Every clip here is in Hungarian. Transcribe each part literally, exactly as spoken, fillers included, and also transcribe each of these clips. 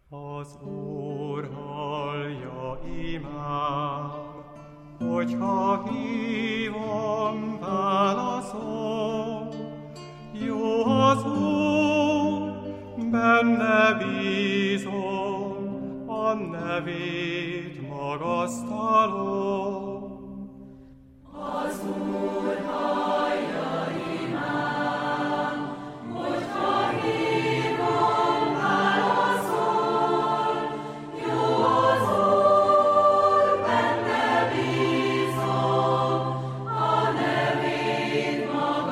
Az Úr hallja imám, hogyha hívom, válaszol. Jó az Úr, benne bízom, a nevét magasztalom. Az Úr hallja imám, hogyha hívom, válaszol. Jó az Úr, benne bízom, a nevét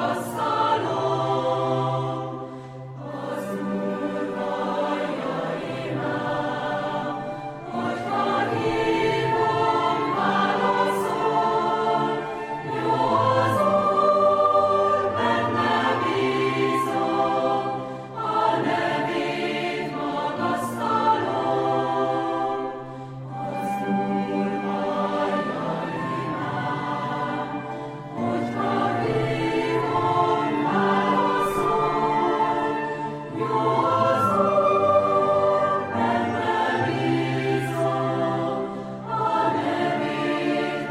magasztalom. Az Úr hallja imám, hogyha hívom, válaszol. Jó az Úr, benne bízom, a nevét magasztalom. Az Úr hallja imám, hogyha hívom, válaszol. Jó az Úr, benne bízom, a nevét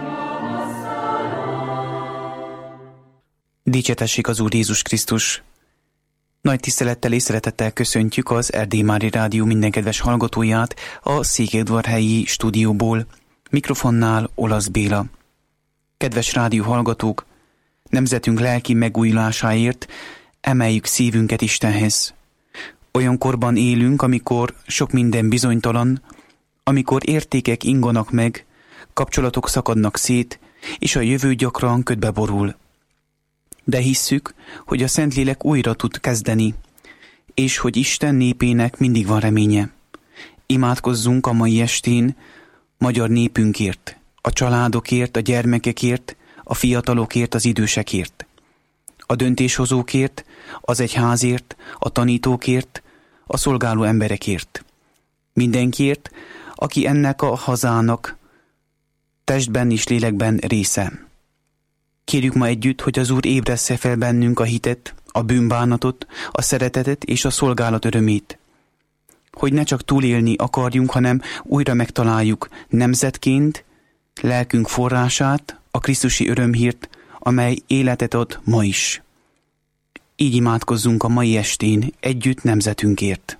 magasztalom. Dicsértessék az Úr Jézus Krisztus! Nagy tisztelettel és szeretettel köszöntjük az Erdély Mária Rádió minden kedves hallgatóját a Székelyudvarhelyi stúdióból, mikrofonnál Olasz Béla. Kedves rádió hallgatók, nemzetünk lelki megújulásáért emeljük szívünket Istenhez. Olyan korban élünk, amikor sok minden bizonytalan, amikor értékek inganak meg, kapcsolatok szakadnak szét, és a jövő gyakran ködbe borul. De hisszük, hogy a Szentlélek újra tud kezdeni, és hogy Isten népének mindig van reménye. Imádkozzunk a mai estén magyar népünkért, a családokért, a gyermekekért, a fiatalokért, az idősekért, a döntéshozókért, az egyházért, a tanítókért, a szolgáló emberekért. Mindenkiért, aki ennek a hazának testben és lélekben része. Kérjük ma együtt, hogy az Úr ébressze fel bennünk a hitet, a bűnbánatot, a szeretetet és a szolgálat örömét. Hogy ne csak túlélni akarjunk, hanem újra megtaláljuk nemzetként lelkünk forrását, a krisztusi örömhírt, amely életet ad ma is. Így imádkozzunk a mai estén együtt nemzetünkért.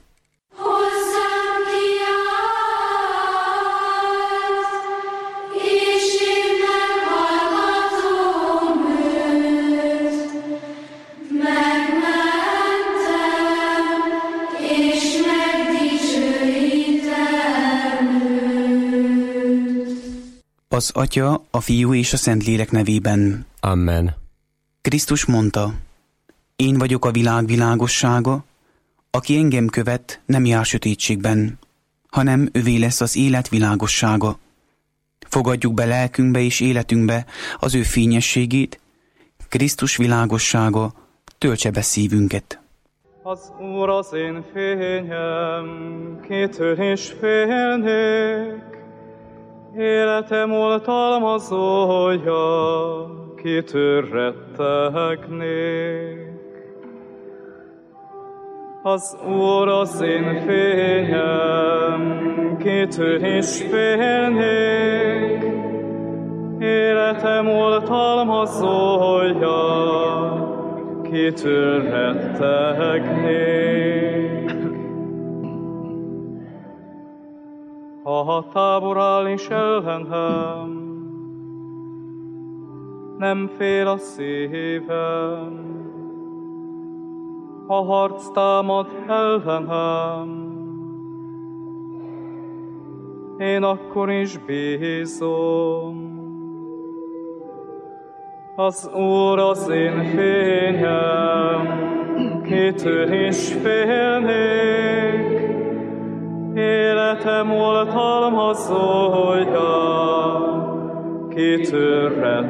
Az Atya, a Fiú és a Szentlélek nevében. Amen. Krisztus mondta, én vagyok a világ világossága, aki engem követ, nem jár sötétségben, hanem övé lesz az élet világossága. Fogadjuk be lelkünkbe és életünkbe az ő fényességét, Krisztus világossága töltse be szívünket. Az Úr az én fényem, kitől is félnék. Életem oltalmazója, kitől rettegnék. Az Úr az én fényem, kitől is félnék. Életem oltalmazója, kitől rettegnék. Ha a tábor áll is ellenem, nem fél a szívem. Ha harc támad ellenem, én akkor is bízom. Az Úr az én fényem, kitől is félnék. Életem oltalmazója, kitől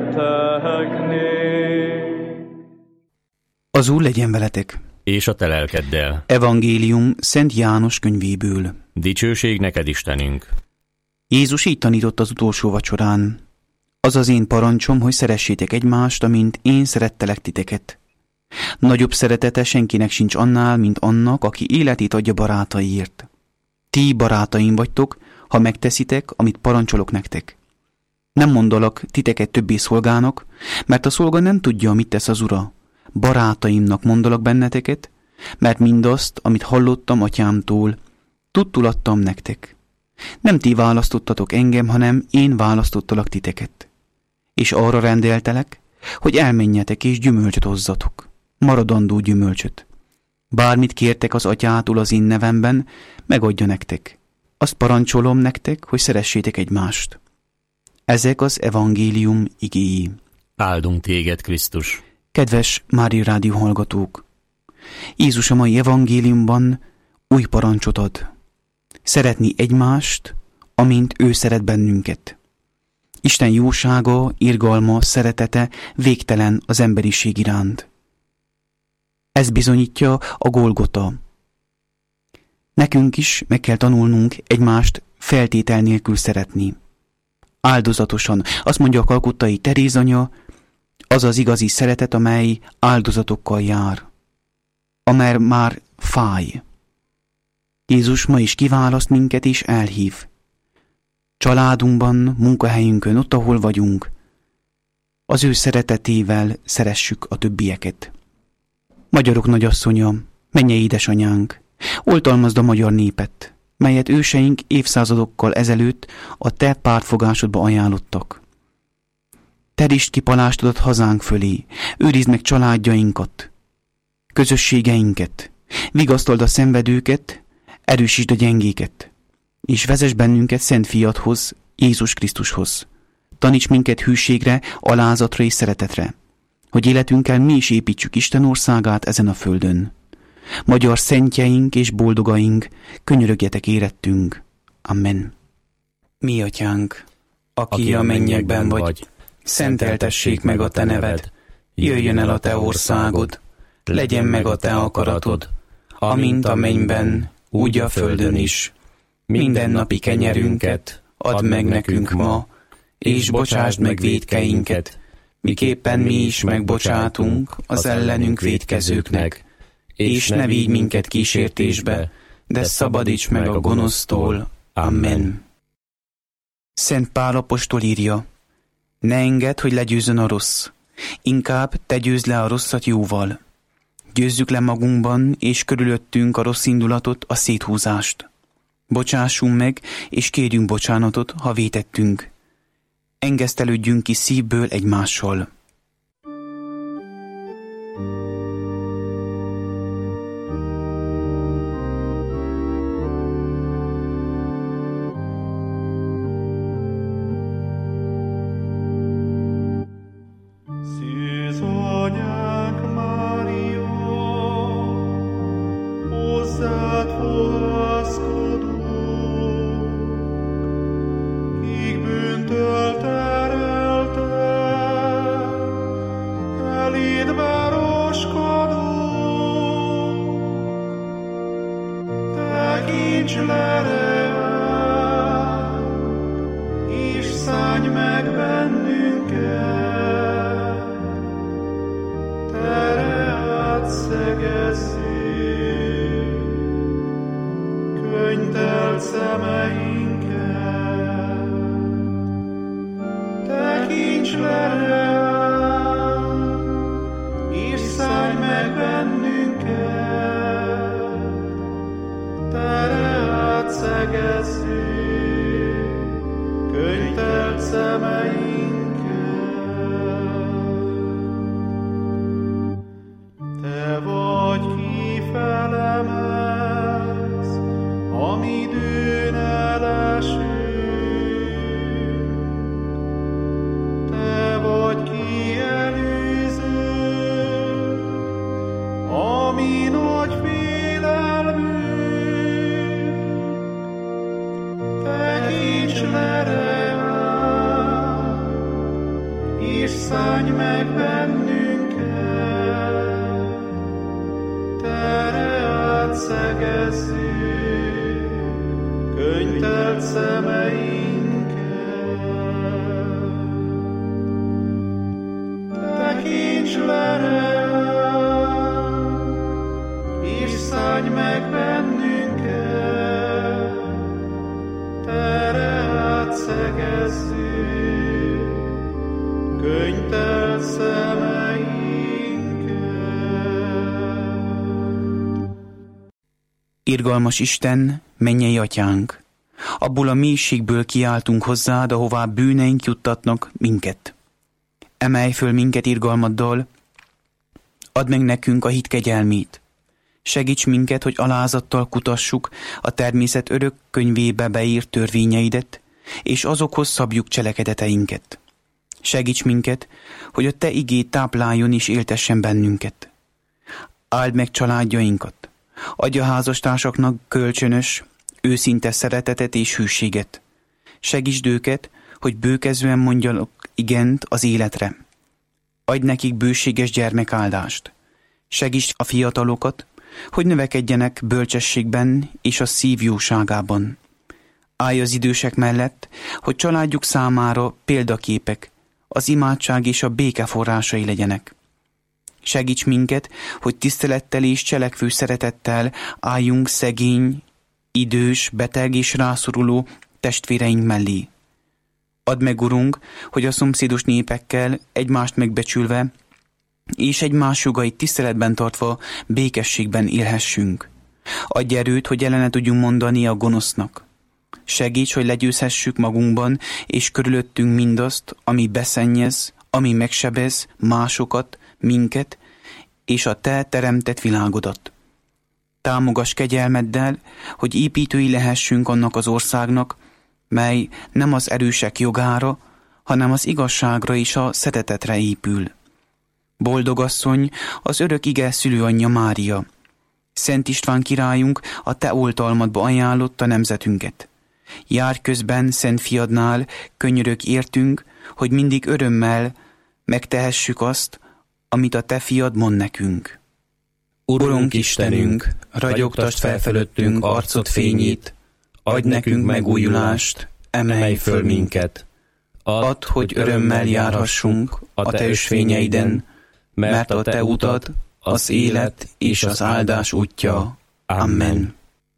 rettegnék. Az Úr legyen veletek. És a te lelkeddel. Evangélium Szent János könyvéből. Dicsőség neked, Istenünk. Jézus így tanított az utolsó vacsorán. Az az én parancsom, hogy szeressétek egymást, amint én szerettelek titeket. Nagyobb szeretete senkinek sincs annál, mint annak, aki életét adja barátaiért. ti barátaim vagytok, ha megteszitek, amit parancsolok nektek. Nem mondalak titeket többé szolgának, mert a szolga nem tudja, mit tesz az ura. Barátaimnak mondalak benneteket, mert mindazt, amit hallottam atyámtól, tudtul adtam nektek. Nem ti választottatok engem, hanem én választottalak titeket. És arra rendeltelek, hogy elmenjetek és gyümölcsöt hozzatok, maradandó gyümölcsöt. Bármit kértek az atyától az én nevemben, megadja nektek. Azt parancsolom nektek, hogy szeressétek egymást. Ezek az evangélium igéi. Áldunk téged, Krisztus! Kedves Mária Rádió hallgatók! Jézus a mai evangéliumban új parancsot ad. Szeretni egymást, amint ő szeret bennünket. Isten jósága, irgalma, szeretete végtelen az emberiség iránt. Ez bizonyítja a Golgota. Nekünk is meg kell tanulnunk egymást feltétel nélkül szeretni. Áldozatosan, azt mondja a kalkuttai Teréz anya, az az igazi szeretet, amely áldozatokkal jár, amely már fáj. Jézus ma is kiválaszt minket és elhív. Családunkban, munkahelyünkön, ott, ahol vagyunk, az ő szeretetével szeressük a többieket. Magyarok nagyasszonya, mennyei édesanyánk, oltalmazd a magyar népet, melyet őseink évszázadokkal ezelőtt a te pártfogásodba ajánlottak. Terítsd ki palástodat hazánk fölé, őrizd meg családjainkat, közösségeinket, vigasztold a szenvedőket, erősítsd a gyengéket, és vezess bennünket Szent Fiadhoz, Jézus Krisztushoz. Taníts minket hűségre, alázatra és szeretetre, hogy életünkkel mi is építsük Isten országát ezen a földön. Magyar szentjeink és boldogaink, könyörögjetek érettünk. Amen. Mi atyánk, aki, aki a mennyekben vagy, vagy, szenteltessék meg a te neved, jöjjön el a te országod, legyen meg a te akaratod, amint a mennyben, úgy a földön is. Mindennapi kenyerünket add meg nekünk ma, és bocsásd meg vétkeinket, miképpen mi is megbocsátunk az ellenünk vétkezőknek, és ne vigy minket kísértésbe, de szabadíts meg a gonosztól. Amen. Szent Pál apostol írja, ne engedd, hogy legyőzzön a rossz, inkább te győzd le a rosszat jóval. Győzzük le magunkban és körülöttünk a rossz indulatot, a széthúzást. Bocsássunk meg, és kérjünk bocsánatot, ha vétettünk. Engesztelődjünk ki szívből egymással. Szállj meg bennünket, Irgalmas Isten, mennyei atyánk, abból a mélységből kiáltunk hozzád, ahová bűneink juttatnak minket. Emelj föl minket irgalmaddal, add meg nekünk a hit kegyelmét. Segíts minket, hogy alázattal kutassuk a természet örök könyvébe beírt törvényeidet, és azokhoz szabjuk cselekedeteinket. Segíts minket, hogy a te igéd tápláljon és éltessen bennünket. Áld meg családjainkat, adj a házastársaknak kölcsönös, őszinte szeretetet és hűséget. Segítsd őket, hogy bőkezően mondjanak igent az életre. Adj nekik bőséges gyermekáldást. Segítsd a fiatalokat, hogy növekedjenek bölcsességben és a szív jóságában. Állj az idősek mellett, hogy családjuk számára példaképek, az imádság és a béke forrásai legyenek. Segíts minket, hogy tisztelettel és cselekvő szeretettel álljunk szegény, idős, beteg és rászoruló testvéreink mellé. Add meg, Urunk, hogy a szomszédos népekkel egymást megbecsülve és egymás jogait tiszteletben tartva békességben élhessünk. Adj erőt, hogy ellene tudjunk mondani a gonosznak. Segíts, hogy legyőzhessük magunkban és körülöttünk mindazt, ami beszennyez, ami megsebez másokat, minket és a te teremtett világodat. Támogass kegyelmeddel, hogy építői lehessünk annak az országnak, mely nem az erősek jogára, hanem az igazságra és a szeretetre épül. Boldog asszony, az örök ige szülőanyja Mária. Szent István királyunk a te oltalmadba ajánlotta nemzetünket. Járj közben Szent Fiadnál, könyörög értünk, hogy mindig örömmel megtehessük azt, amit a te fiad mond nekünk. Urunk Istenünk, ragyogtasd fel felőttünk arcod fényét, adj nekünk megújulást, emelj föl minket. Add, hogy örömmel járhassunk a te ösvényeiden, mert a te utad az élet és az áldás útja. Amen.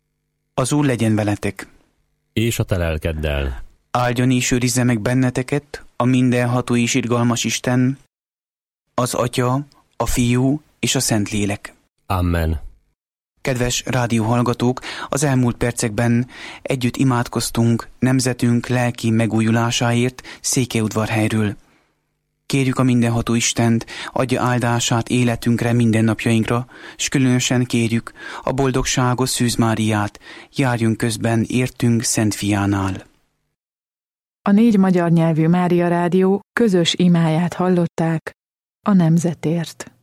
Az Úr legyen veletek. És a te lelkeddel. Áldjon és őrizze meg benneteket a mindenható és irgalmas Isten, az Atya, a Fiú és a Szentlélek. Amen. Kedves rádióhallgatók, az elmúlt percekben együtt imádkoztunk nemzetünk lelki megújulásáért Székelyudvarhelyről. Kérjük a mindenható Istent, adja áldását életünkre, mindennapjainkra, s különösen kérjük a boldogságos Szűz Máriát, járjunk közben értünk Szent Fiánál. A négy magyar nyelvű Mária Rádió közös imáját hallották a nemzetért.